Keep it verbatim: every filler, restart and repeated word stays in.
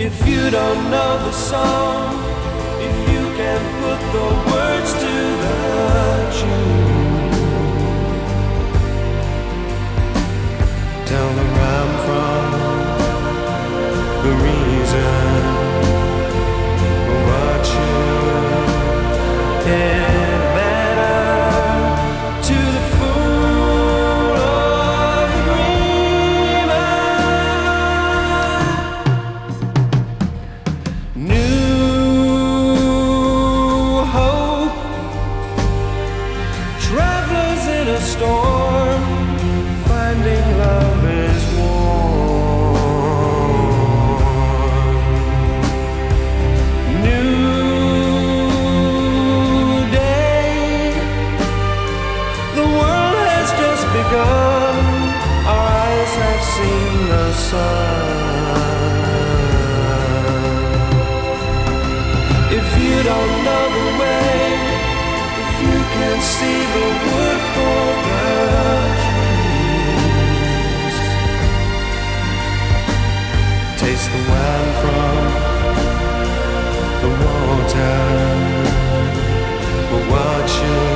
If you don't know the song, if you can put the words to the tune, tell them where I'm from, the reason what you did better to the fool of the dreamer. New hope, travelers in a storm, finding love is warm. New day, the world has just begun. Our eyes have seen the sun. If you don't know the way, if you can see the wood for the trees, taste the wine from the water, but watch you